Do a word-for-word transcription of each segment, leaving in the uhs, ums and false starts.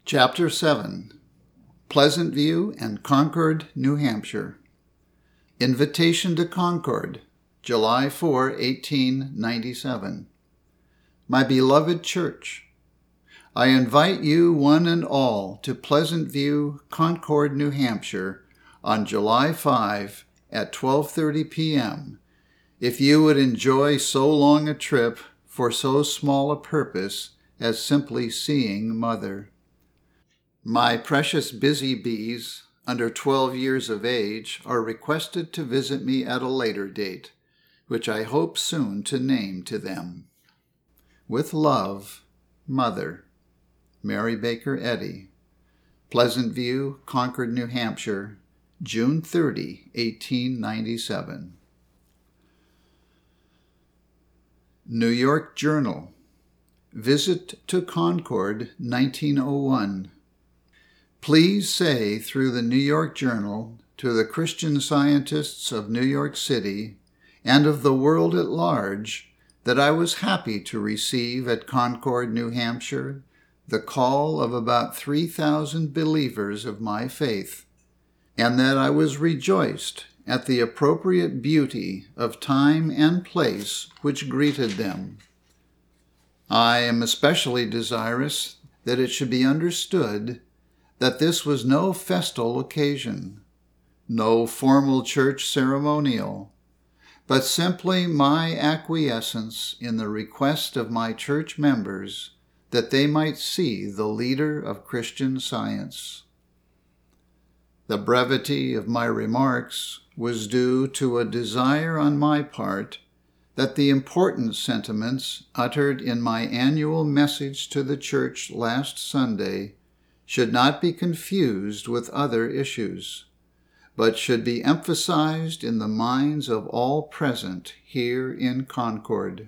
Chapter seven, Pleasant View and Concord, New Hampshire. Invitation to Concord, July fourth, eighteen ninety-seven. My beloved church, I invite you one and all to Pleasant View, Concord, New Hampshire on July fifth at twelve thirty p.m. if you would enjoy so long a trip for so small a purpose as simply seeing Mother. My precious busy bees under twelve years of age are requested to visit me at a later date, which I hope soon to name to them. With love, Mother. Mary Baker Eddy. Pleasant View, Concord, New Hampshire, June thirtieth, eighteen ninety-seven. New York Journal. Visit to Concord, nineteen oh one. Please say through the New York Journal to the Christian Scientists of New York City and of the world at large that I was happy to receive at Concord, New Hampshire, the call of about three thousand believers of my faith, and that I was rejoiced at the appropriate beauty of time and place which greeted them. I am especially desirous that it should be understood that this was no festal occasion, no formal church ceremonial, but simply my acquiescence in the request of my church members that they might see the leader of Christian Science. The brevity of my remarks was due to a desire on my part that the important sentiments uttered in my annual message to the church last Sunday should not be confused with other issues, but should be emphasized in the minds of all present here in Concord.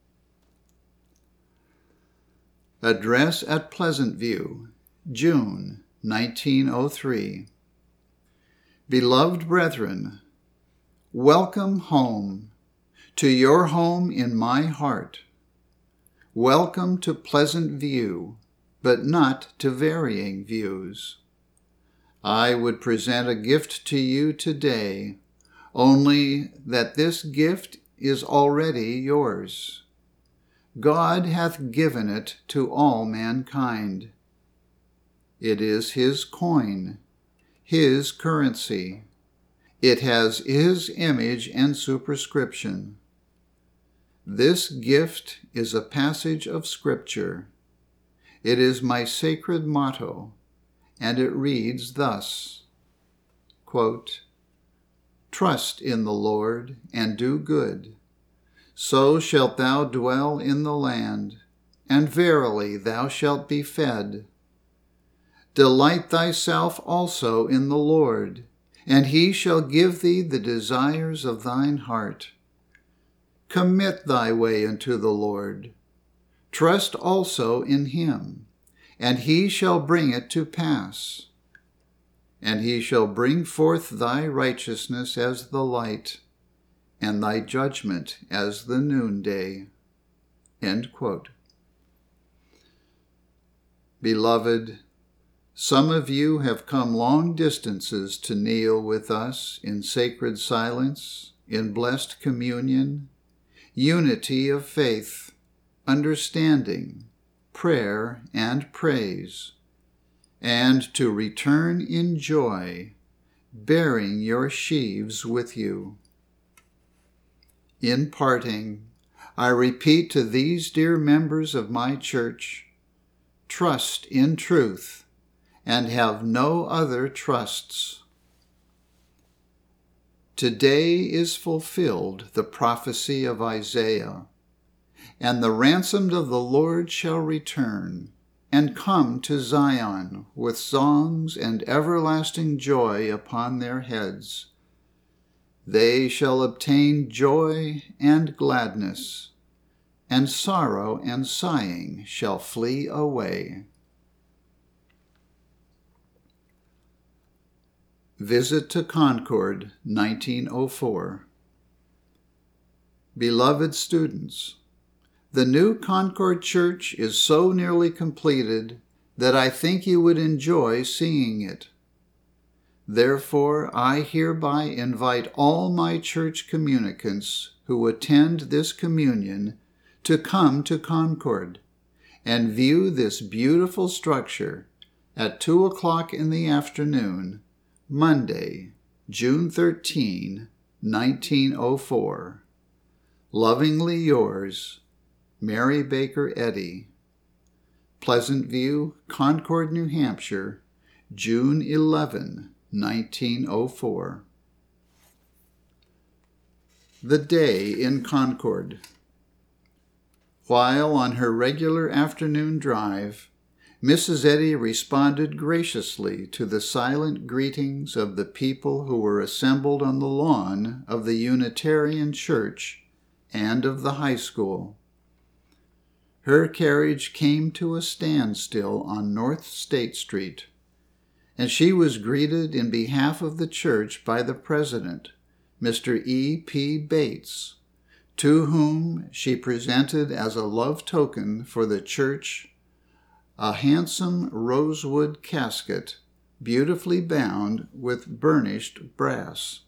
Address at Pleasant View, June nineteen oh three. Beloved brethren, welcome home, to your home in my heart. Welcome to Pleasant View, but not to varying views. I would present a gift to you today, only that this gift is already yours. God hath given it to all mankind. It is his coin, his currency. It has his image and superscription. This gift is a passage of Scripture. It is my sacred motto, and it reads thus, quote, "Trust in the Lord and do good. So shalt thou dwell in the land, and verily thou shalt be fed. Delight thyself also in the Lord, and he shall give thee the desires of thine heart. Commit thy way unto the Lord. Trust also in him, and he shall bring it to pass. And he shall bring forth thy righteousness as the light, and thy judgment as the noonday." End quote. Beloved, some of you have come long distances to kneel with us in sacred silence, in blessed communion, unity of faith, understanding, prayer, and praise, and to return in joy, bearing your sheaves with you. In parting, I repeat to these dear members of my church, trust in truth, and have no other trusts. Today is fulfilled the prophecy of Isaiah, and the ransomed of the Lord shall return, and come to Zion with songs and everlasting joy upon their heads. They shall obtain joy and gladness, and sorrow and sighing shall flee away. Visit to Concord, nineteen oh four. Beloved students, the new Concord Church is so nearly completed that I think you would enjoy seeing it. Therefore, I hereby invite all my church communicants who attend this communion to come to Concord and view this beautiful structure at two o'clock in the afternoon, Monday, June thirteenth, nineteen oh four. Lovingly yours, Mary Baker Eddy. Pleasant View, Concord, New Hampshire, June eleventh, nineteen oh four. The Day in Concord. While on her regular afternoon drive, Missus Eddy responded graciously to the silent greetings of the people who were assembled on the lawn of the Unitarian Church and of the high school. Her carriage came to a standstill on North State Street, and she was greeted in behalf of the church by the president, Mister E P Bates, to whom she presented as a love token for the church a handsome rosewood casket beautifully bound with burnished brass.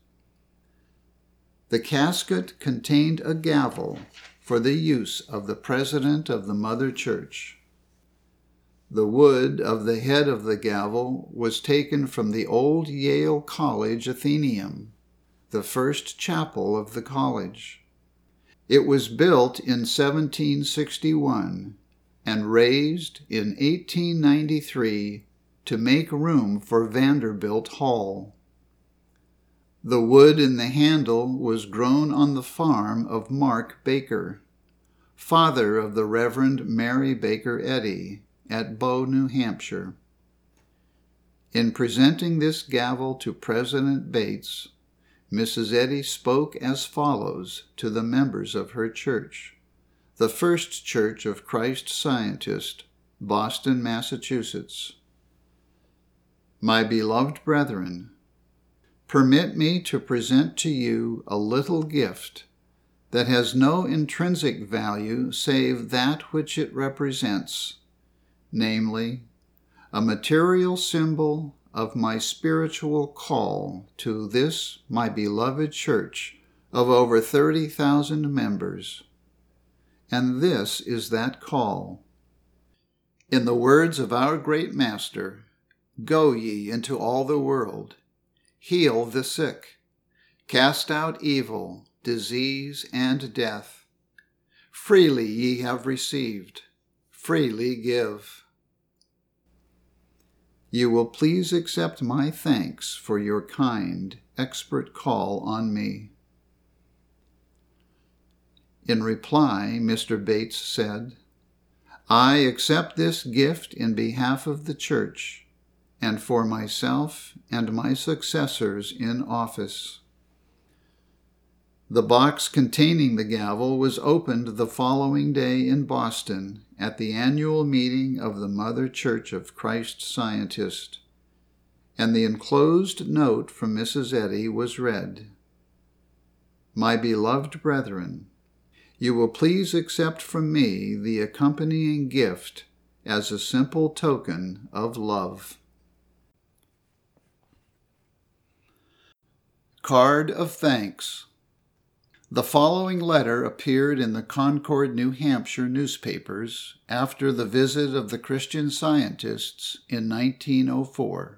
The casket contained a gavel for the use of the president of the Mother Church. The wood of the head of the gavel was taken from the old Yale College Athenaeum, the first chapel of the college. It was built in seventeen sixty-one and raised in eighteen ninety-three to make room for Vanderbilt Hall. The wood in the handle was grown on the farm of Mark Baker, father of the Reverend Mary Baker Eddy, at Bow, New Hampshire. In presenting this gavel to President Bates, Missus Eddy spoke as follows to the members of her church, the First Church of Christ Scientist, Boston, Massachusetts. My beloved brethren, permit me to present to you a little gift that has no intrinsic value save that which it represents, namely, a material symbol of my spiritual call to this, my beloved church of over thirty thousand members. And this is that call. In the words of our great Master, "Go ye into all the world, heal the sick, cast out evil, disease, and death. Freely ye have received, freely give." You will please accept my thanks for your kind, expert call on me. In reply, Mister Bates said, I accept this gift in behalf of the church and for myself and my successors in office. The box containing the gavel was opened the following day in Boston at the annual meeting of the Mother Church of Christ Scientist, and the enclosed note from Missus Eddy was read. My beloved brethren, you will please accept from me the accompanying gift as a simple token of love. Card of Thanks. The following letter appeared in the Concord, New Hampshire newspapers after the visit of the Christian Scientists in nineteen oh four.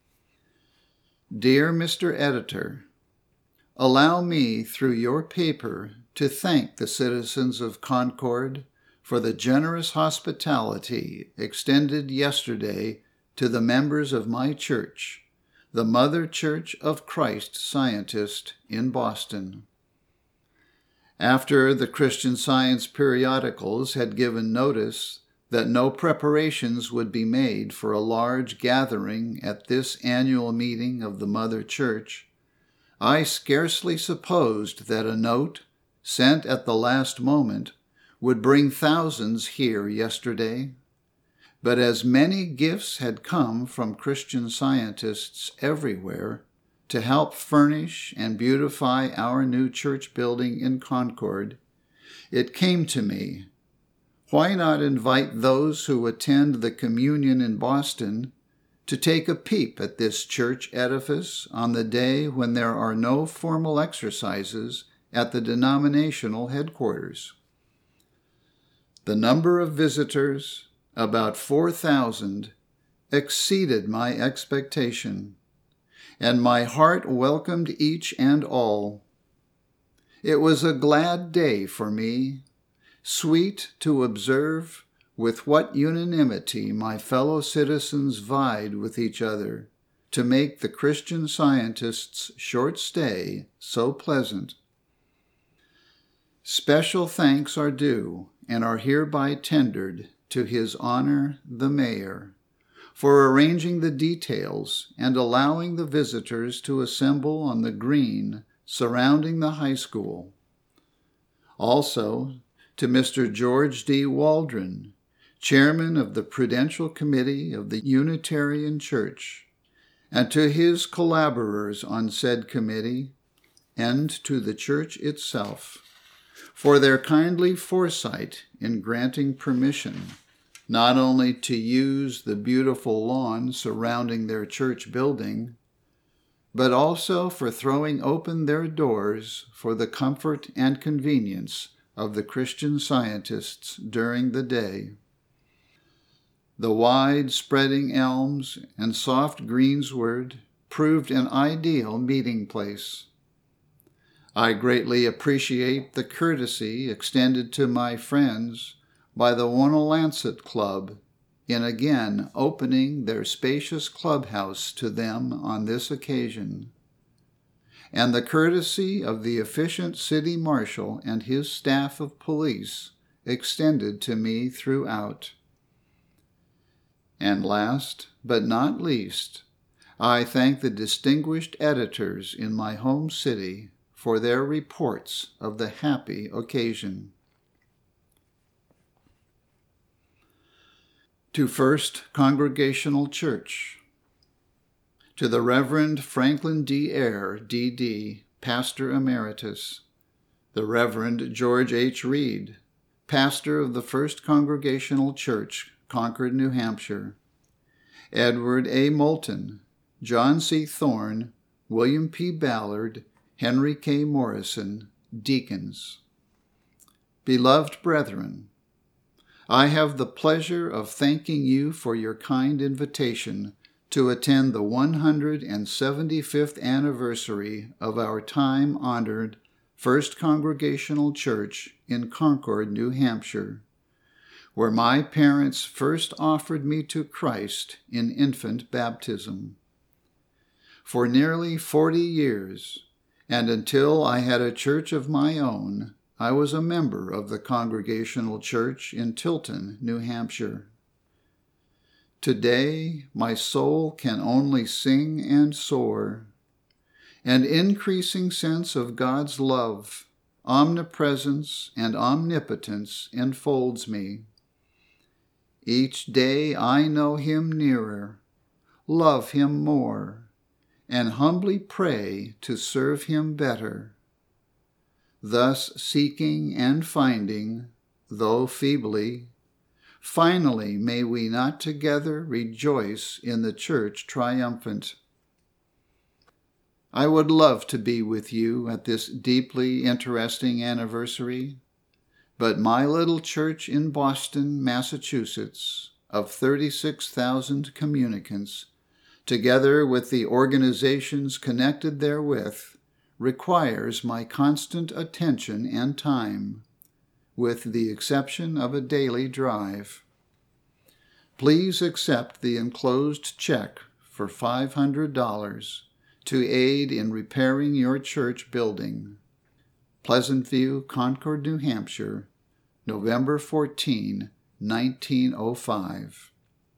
Dear Mister Editor, allow me through your paper to thank the citizens of Concord for the generous hospitality extended yesterday to the members of my church, the Mother Church of Christ Scientist in Boston. After the Christian Science periodicals had given notice that no preparations would be made for a large gathering at this annual meeting of the Mother Church, I scarcely supposed that a note, sent at the last moment, would bring thousands here yesterday. But as many gifts had come from Christian Scientists everywhere to help furnish and beautify our new church building in Concord, it came to me, why not invite those who attend the communion in Boston to take a peep at this church edifice on the day when there are no formal exercises at the denominational headquarters? The number of visitors, about four thousand, exceeded my expectation, and my heart welcomed each and all. It was a glad day for me, sweet to observe with what unanimity my fellow citizens vied with each other to make the Christian Scientist's short stay so pleasant. Special thanks are due and are hereby tendered to His Honor the Mayor for arranging the details and allowing the visitors to assemble on the green surrounding the high school. Also, to Mister George D. Waldron, Chairman of the Prudential Committee of the Unitarian Church, and to his collaborers on said committee, and to the church itself, for their kindly foresight in granting permission not only to use the beautiful lawn surrounding their church building, but also for throwing open their doors for the comfort and convenience of the Christian Scientists during the day. The wide-spreading elms and soft greensward proved an ideal meeting place. I greatly appreciate the courtesy extended to my friends by the Wonalancet Club in again opening their spacious clubhouse to them on this occasion, and the courtesy of the efficient city marshal and his staff of police extended to me throughout. And last but not least, I thank the distinguished editors in my home city for their reports of the happy occasion. To First Congregational Church. To the Reverend Franklin D. Eyre, D D, Pastor Emeritus. The Reverend George H. Reed, Pastor of the First Congregational Church, Concord, New Hampshire. Edward A. Moulton, John C. Thorne, William P. Ballard, Henry K. Morrison, Deacons. Beloved brethren, I have the pleasure of thanking you for your kind invitation to attend the one hundred seventy-fifth anniversary of our time-honored First Congregational Church in Concord, New Hampshire, where my parents first offered me to Christ in infant baptism. For nearly forty years, and until I had a church of my own, I was a member of the Congregational Church in Tilton, New Hampshire. Today, my soul can only sing and soar. An increasing sense of God's love, omnipresence, and omnipotence enfolds me. Each day I know Him nearer, love Him more, and humbly pray to serve Him better. Thus seeking and finding, though feebly, finally may we not together rejoice in the church triumphant. I would love to be with you at this deeply interesting anniversary, but my little church in Boston, Massachusetts, of thirty-six thousand communicants, together with the organizations connected therewith, requires my constant attention and time, with the exception of a daily drive. Please accept the enclosed check for five hundred dollars to aid in repairing your church building. Pleasant View, Concord, New Hampshire, November fourteenth, nineteen oh five.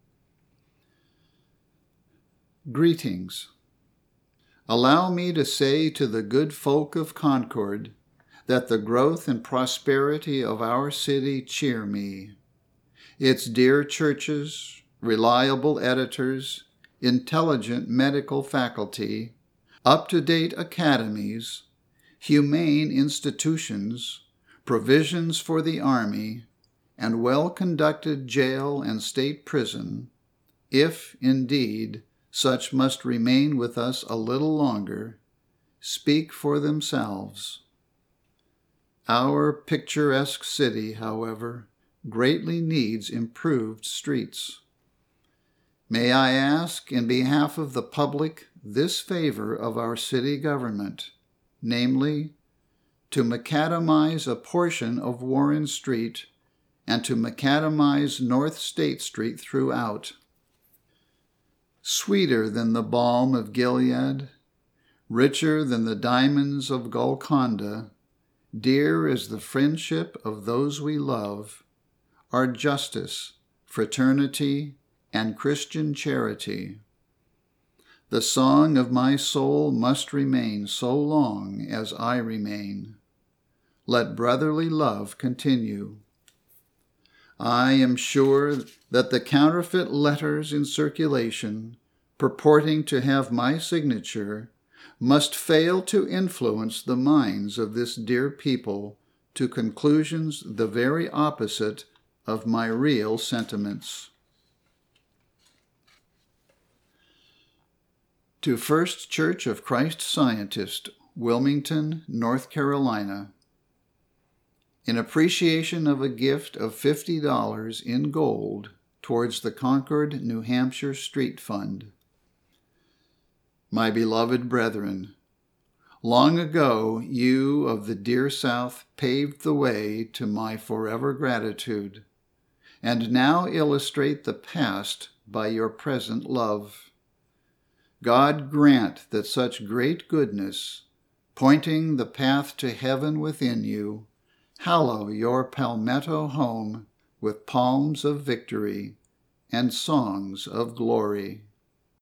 Greetings. Allow me to say to the good folk of Concord that the growth and prosperity of our city cheer me. Its dear churches, reliable editors, intelligent medical faculty, up-to-date academies, humane institutions, provisions for the Army, and well-conducted jail and state prison, if, indeed, such must remain with us a little longer, speak for themselves. Our picturesque city, however, greatly needs improved streets. May I ask, in behalf of the public, this favor of our city government, namely, to macadamize a portion of Warren Street and to macadamize North State Street throughout. Sweeter than the balm of Gilead, richer than the diamonds of Golconda, dear as the friendship of those we love, are justice, fraternity, and Christian charity. The song of my soul must remain so long as I remain. Let brotherly love continue. I am sure that the counterfeit letters in circulation, purporting to have my signature, must fail to influence the minds of this dear people to conclusions the very opposite of my real sentiments. To First Church of Christ Scientist, Wilmington, North Carolina, in appreciation of a gift of fifty dollars in gold towards the Concord, New Hampshire Street Fund. My beloved brethren, long ago you of the dear South paved the way to my forever gratitude, and now illustrate the past by your present love. God grant that such great goodness, pointing the path to heaven within you, hallow your Palmetto home with palms of victory and songs of glory.